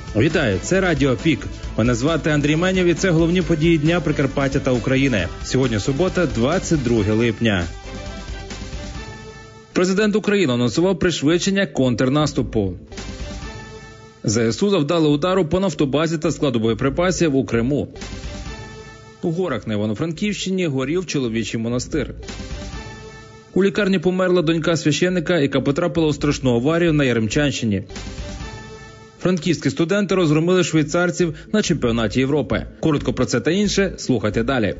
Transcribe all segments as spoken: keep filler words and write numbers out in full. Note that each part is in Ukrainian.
Вітаю, це Радіо Пік. Мене звати Андрій Менєв і це головні події дня Прикарпаття та України. Сьогодні субота, двадцять друге липня. Президент України анонсував пришвидшення контрнаступу. ЗСУ завдали удару по нафтобазі та складу боєприпасів у Криму. У горах на Івано-Франківщині горів чоловічий монастир. У лікарні померла донька священника, яка потрапила у страшну аварію на Яремчанщині. Франківські студенти розгромили швейцарців на чемпіонаті Європи. Коротко про це та інше слухайте далі.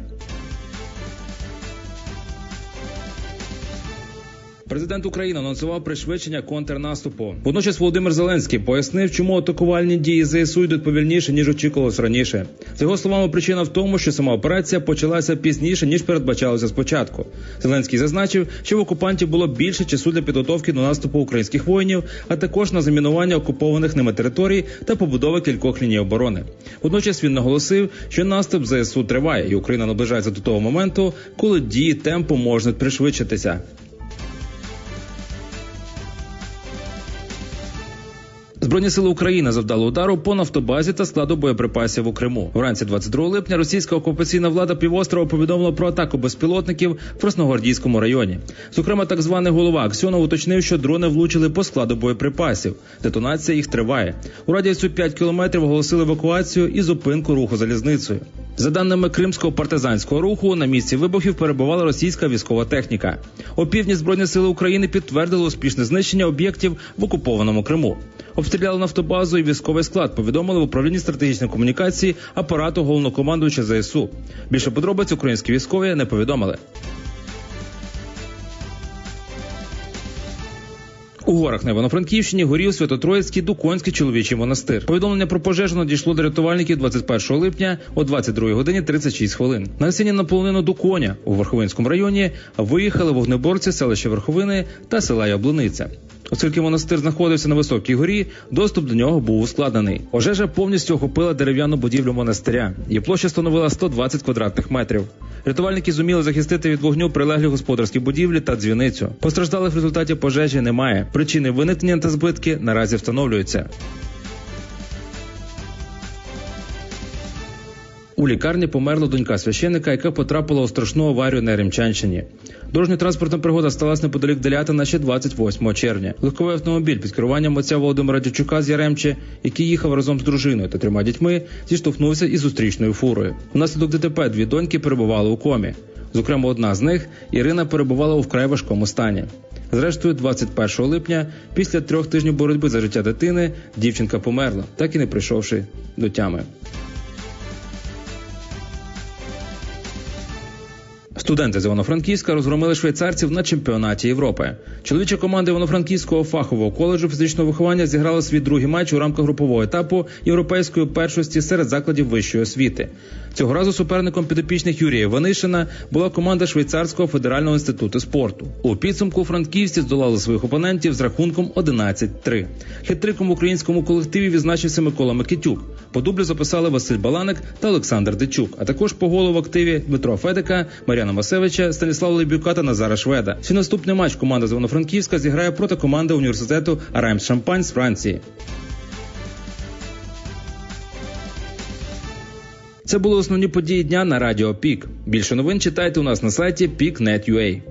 Президент України анонсував пришвидшення контрнаступу. Водночас Володимир Зеленський пояснив, чому атакувальні дії ЗСУ йдуть повільніше, ніж очікувалось раніше. За його словами, причина в тому, що сама операція почалася пізніше, ніж передбачалося спочатку. Зеленський зазначив, що в окупантів було більше часу для підготовки до наступу українських воїнів, а також на замінування окупованих ними територій та побудови кількох ліній оборони. Водночас він наголосив, що наступ ЗСУ триває, і Україна наближається до того моменту, коли дії темпу можуть пришвидшитися. Збройні сили України завдали удару по нафтобазі та складу боєприпасів у Криму. Вранці двадцять другого липня російська окупаційна влада півострова повідомила про атаку безпілотників в Красногвардійському районі. Зокрема, так званий голова Аксьонов уточнив, що дрони влучили по складу боєприпасів. Детонація їх триває. У радіусі п'ять кілометрів оголосили евакуацію і зупинку руху залізницею. За даними Кримського партизанського руху, на місці вибухів перебувала російська військова техніка. Опівдні Збройні сили України підтвердили успішне знищення об'єктів в окупованому Криму. Обстріляли нафтобазу і військовий склад, повідомили в управлінні стратегічної комунікації апарату головнокомандуюча ЗСУ. Більше подробиць українські військові не повідомили. У горах на Івано-Франківщині горів Свято-Троїцький Дуконський чоловічий монастир. Повідомлення про пожежу надійшло до рятувальників двадцять першого липня о двадцять другій годині тридцять шість хвилин. На гасіння на полонину Дуконя у Верховинському районі виїхали вогнеборці селища Верховини та села Яблуниця. Оскільки монастир знаходився на високій горі, доступ до нього був ускладнений. Пожежа повністю охопила дерев'яну будівлю монастиря. Її площа становила сто двадцять квадратних метрів. Рятувальники зуміли захистити від вогню прилеглі господарські будівлі та дзвіницю. Постраждалих в результаті пожежі немає. Причини виникнення та збитки наразі встановлюються. У лікарні померла донька священника, яка потрапила у страшну аварію на Яремчанщині. Дорожньо-транспортна пригода сталася неподалік Делятина ще двадцять восьмого червня. Легковий автомобіль під керуванням отця Володимира Дячука з Яремче, який їхав разом з дружиною та трьома дітьми, зіштовхнувся із зустрічною фурою. Внаслідок ДТП дві доньки перебували у комі. Зокрема, одна з них, Ірина, перебувала у вкрай важкому стані. Зрештою, двадцять першого липня, після трьох тижнів боротьби за життя дитини, дівчинка померла, так і не прийшовши до тями. Студенти з Івано-Франківська розгромили швейцарців на чемпіонаті Європи. Чоловіча команда Івано-Франківського фахового коледжу фізичного виховання зіграла свій другий матч у рамках групового етапу європейської першості серед закладів вищої освіти. Цього разу суперником підопічних Юрія Іванишина була команда Швейцарського федерального інституту спорту. У підсумку франківці здолали своїх опонентів з рахунком одинадцять три. Хет-триком в українському колективі відзначився Микола Микитюк. По дублю записали Василь Баланик та Олександр Дичук, а також по голу в активі Дмитро Федика, Мар'яна Масевича, Станіслава Лейбюка та Назара Шведа. Свій наступний матч команда з Івано-Франківська зіграє проти команди університету Раймс-Шампань з Франції. Це були основні події дня на Радіо Пік. Більше новин читайте у нас на сайті пік крапка нет крапка ю а.